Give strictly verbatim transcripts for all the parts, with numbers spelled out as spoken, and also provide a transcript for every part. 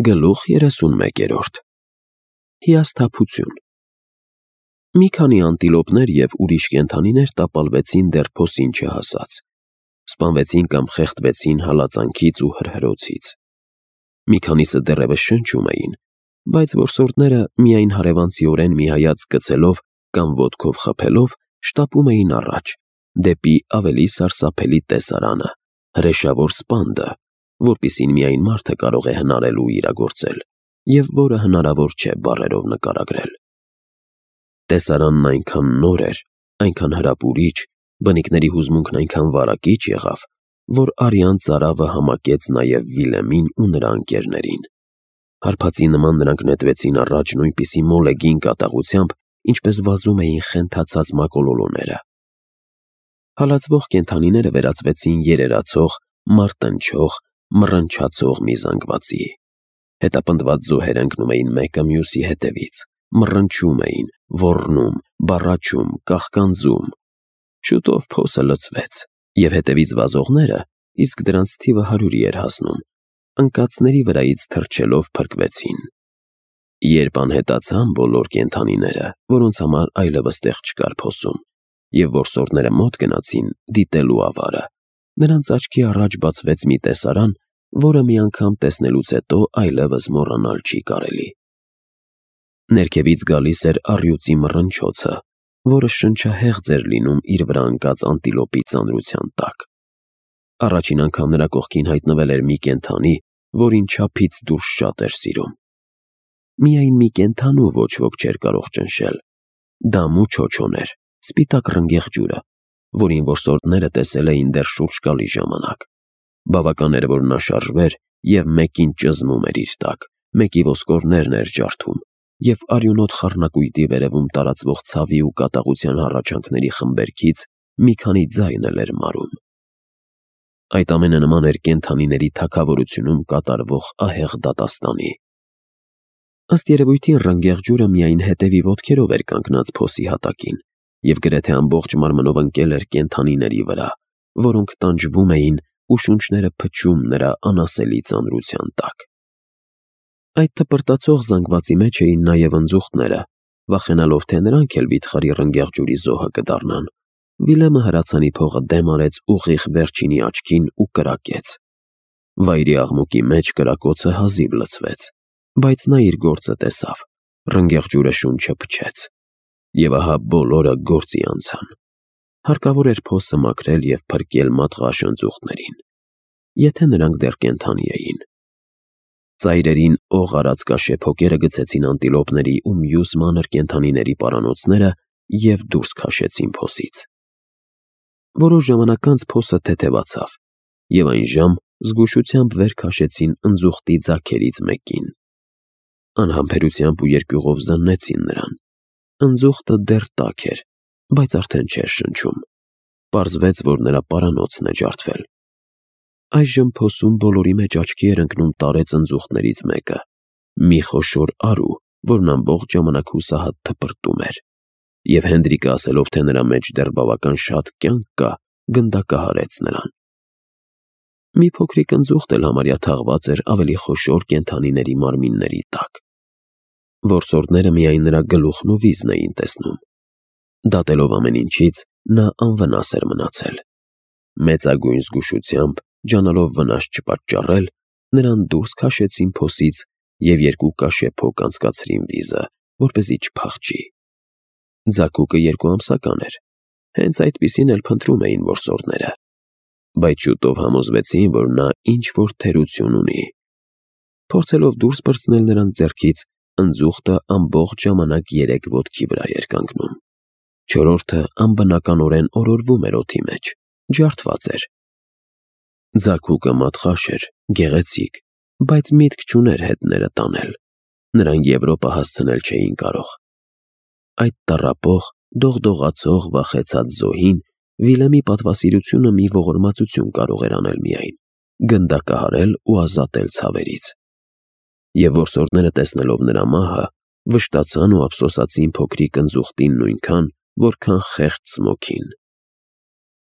Գլուխ երեսունմեկերորդ Հիասթափություն Մի քանի անտիլոպներ և ուրիշ կենդանիներ տապալվեցին դեռ փոսին չհասած, սպանվեցին կամ խեղդվեցին հալածանքից ու հրհրոցից։ Մի քանիսը դեռևս շնչում էին, բայց որսորդները միայն հարևանցիորեն մի հայացք գցելով կամ ոտքով խփելով շտապում էին առաջ, դեպի ավելի սարսափելի տեսարանը, հրեշավոր սպանդը, որպիսին միայն մարդը կարող է հնարել ու իրագործել, և որը հնարավոր չէ բառերով նկարագրել։ Տեսարանն այնքան նոր էր, այնքան հրապուրիչ, բնիկների հուզմունքն այնքան վարակիչ եղավ, որ արյան ծարավը համակեց նաև Վիլեմին ու նրա ընկերներին։ Հարբածի նման նրանք նետվեցին առաջ նույնպիսի մոլեգին կատաղությամբ, ինչպես վազում էին խենթացած մակոլոլոները։ Հալածվող կենդանիները վերածվեցին երերացող, մարտնչող, մռնչացող մի զանգվածի։ Հետապնդված զոհեր ընկնում էին մեկը մյուսի հետևից, մռնչում էին, ոռնում, բառաչում, կաղկանձում։ Շուտով փոսը լցվեց, և հետևից վազողները, իսկ դրանց թիվը հարյուրի էր հասնում, ընկածների վրայից թռչելով փրկվեցին։ Երբ անհետացան բոլոր կենդանիները, որոնց համար այլևս տեղ չկար փոսում, և որսորդները մոտ գնացին դիտելու ավարը, նրանց աչքի առաջ բացվեց մի տեսարան, որը մի անգամ տեսնելուց հետո այլևս մոռանալ չի կարելի։ Ներքևից գալիս էր առյուծի մռնչոցը, որը շնչահեղձ էր լինում իր վրա ընկած անտիլոպի ծանրության տակ։ Առաջին անգամ նրա կողքին հայտնվել էր մի կենդանի, որին չափից դուրս շատ էր սիրում։ Միայն մի կենդանու ոչ ոք չէր կարող ճնշել։ Դա Մուչոչոն էր, սպիտակ ռնգեղ ջուրը, որին որսորդները տեսել էին դեռ շուրջ գալի ժամանակ։ Բավական էր, որ նա շարժվեր, և մեկին ճզմում էր իր տակ, մեկի ոսկորներն էր ջարդում, և արյունոտ խառնակույտի վերևում տարածվող ցավի ու կատաղության հառաչանքների խմբերքից մի քանի ձայն էլ էր մարում։ Այդ ամենը նման էր կենդանիների թագավորությունում կատարվող ահեղ դատաստանի։ Ըստ երևույթին ռնգեղ ջուրը միայն հետևի ոտքերով էր կանգնած փոսի հատակին, և գրեթե ամբողջ մարմնով ընկել էր կենդանիների վրա, որոնք տանջվում էին ու շունչները փչում նրա անասելի ծանրության տակ։ Այդ թպրտացող զանգվածի մեջ էին նաև ընձուղտները, վախենալով, թե նրանք էլ վիթխարի ռնգեղ ջուրի զոհը կդառնան։ Վիլեմը հրացանի փողը դեմ արեց ուղիղ վերջինի աչքին ու կրակեց։ Վայրի աղմուկի մեջ կրակոցը հազիվ լսվեց, բայց նա իր գործը տեսավ, ռնգեղ ջուրը շունչը փչեց։ Եվ ահա բոլորը գործի անցան։ Հարկավոր էր փոսը մաքրել և փրկել մատղաշ ընձուղտներին, եթե նրանք դեռ կենդանի էին։ Ծայրերին օղ արած կաշեպ հոկերը գցեցին անտիլոպների ու մյուս մանր կենդանիների պարանոցները և դուրս քաշեցին փոսից։ Որոշ ժամանակ անց փոսը թեթևացավ, և այնժամ զգուշությամբ վեր քաշեցին ընձուղտի ձագերից մեկին։ Անհամբերությամբ ու երկյուղով զննեցին նրան։ Ընձուղտը դեռ տաք էր, բայց արդեն չէր շնչում։ Պարզվեց, որ նրա պարանոցն է ջարդվել։ Այժմ փոսում բոլորի մեջ աչքի էր ընկնում տարեց ընձուղտներից մեկը, մի խոշոր արու, որն ամբողջ ժամանակ հուսահատ թպրտում էր, և Հենդրիկը ասելով, թե նրա մեջ դեռ բավական շատ կյանք կա, գնդակահարեց նրան։ Մի փոքրիկ ընձուղտ էլ համարյա թաղված էր ավելի խոշոր կենդանիների մարմինների տակ։ Որսորդները միայն նրա գլուխն ու վիզն էին տեսնում։ Դատելով ամեն ինչից, նա անվնաս էր մնացել։ Մեծագույն զգուշությամբ, ջանալով վնաս չպատճառել, նրան դուրս քաշեցին փոսից և երկու կաշեպ հոգ անցկացրին վիզը, որպեսզի չփախչի։ Ձագուկը երկուամսական էր, հենց այդպիսին էլ փնտրում էին որսորդները, բայց շուտով համոզվեցին, որ նա ինչ-որ թերություն ունի։ Փորձելով դուրս պրծնել նրանց ձեռքից, ընձուղտը ամբողջ ժամանակ երեք ոտքի վրա էր կանգնում։ Չորրորդը անբնականորեն օրորվում էր օդի մեջ, ջարդված էր։ Ձագուկը մատղաշ էր, գեղեցիկ, բայց միտք չուներ հետները տանել։ Նրան Եվրոպա հասցնել չէին կարող։ Այդ տառապող, դողդողացող, վախեցած զոհին Վիլեմի պատվասիրությունը մի ողորմածություն կարող էր անել միայն՝ գնդակահարել ու ազատել ցավերից։ Եվ որսորդները տեսնելով նրա մահը, վշտացան ու ափսոսացին փոքրիկ ընձուղտին նույնքան, որքան խեղճ Սմոքին։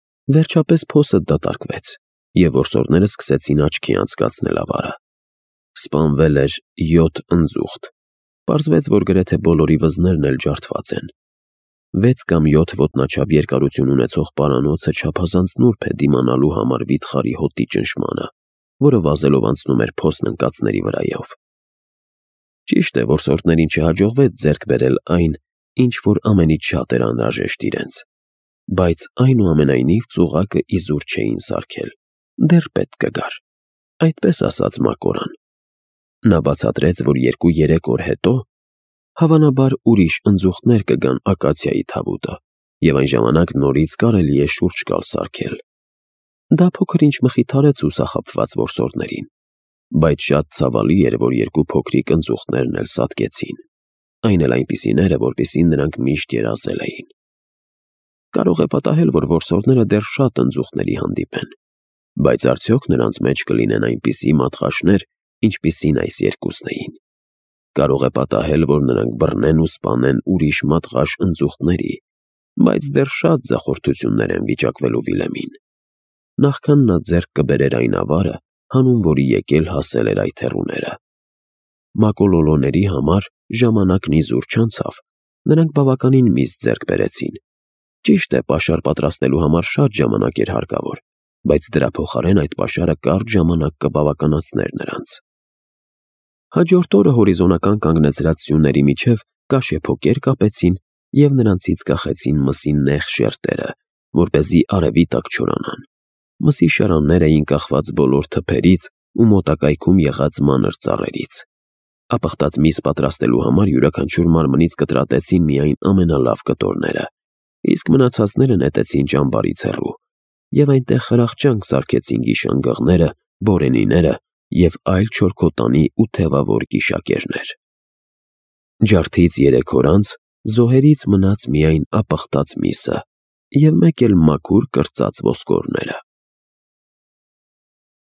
Վերջապես փոսը դատարկվեց, և որսորդները սկսեցին աչքի անցկացնել ավարը։ Սպանվել էր յոթ ընձուղտ։ Պարզվեց, որ գրեթե բոլորի վզներն էլ ջարդված են։ Վեց կամ յոթ ոտնաչափ երկարություն ունեցող պարանոցը չափազանց նուրբ է դիմանալու համար վիթխարի հոտի ճնշմանը, որը վազելով անցնում էր փոսն ընկածների վրայով։ Ճիշտ է, որ սորտներին չհաջողվեց ձեռք բերել այն, ինչ որ ամենից շատ էր անհրաժեշտ իրենց, բայց այնուամենայնիվ ծուղակը իզուր չէին սարքել, դեռ պետք կգար, այդպես ասաց Մակորան։ Նա բացատրեց, որ երկու-երեք օր հետո հավանաբար ուրիշ ընձուղտներ կգան ակացիայի թավուտը, և այն ժամանակ նորից կարելի է շուրջ կալ սարքել։ Դա փոքր-ինչ մխիթարեց հուսախաբված որսորդներին, բայց շատ ցավալի էր, որ երկու փոքրիկ ընձուղտներն էլ սատկեցին, այն էլ այնպիսիները, որպիսի նրանք միշտ երազել էին։ Կարող է պատահել, որ որսորդները դեռ շատ ընձուղտների հանդիպեն, բայց արդյոք նրանց մեջ կլինեն այնպիսի մատղաշներ, ինչպիսին այս երկուսն էին։ Կարող է պատահել, որ նրանք բռնեն ու սպանեն ուրիշ մատղաշ ընձուղտների, բայց դեռ շատ ձախորդություններ են վիճակվելու Վիլեմին։ Նախքան նա ձեռք կբերեր այն ավարը, հանուն որի եկել հասել էր այդ հեռուները։ Մակոլոլոների համար ժամանակն իզուր չանցավ, նրանք բավականին միս ձեռք բերեցին։ Ճիշտ է, պաշար պատրաստելու համար շատ ժամանակ էր հարկավոր, բայց դրա փոխարեն այդ պաշարը կարճ ժամանակ կբավականացներ նրանց։ Հաջորդ օրը հորիզոնական կանգնեցրած սյուների միջև կաշեփոկեր կապեցին և նրանցից կախեցին մսի նեղ շերտերը, որպեսզի արևի տակ չորանան։ Մսի շարաններ էին կախված բոլոր թփերից ու մոտակայքում եղած մանր ծառերից։ Ապխտած միս պատրաստելու համար յուրաքանչյուր մարմնից կտրատեցին միայն ամենալավ կտորները, իսկ մնացածները նետեցին ճամբարից հեռու, և այնտեղ խրախճանք սարքեցին գիշանգղները, բորենիները և այլ չորքոտանի ու թևավոր գիշակերներ։ Ջարդից երեք օր անց զոհերից մնաց միայն ապխտած միսը և մեկ էլ մաքուր կրծած ոսկորները։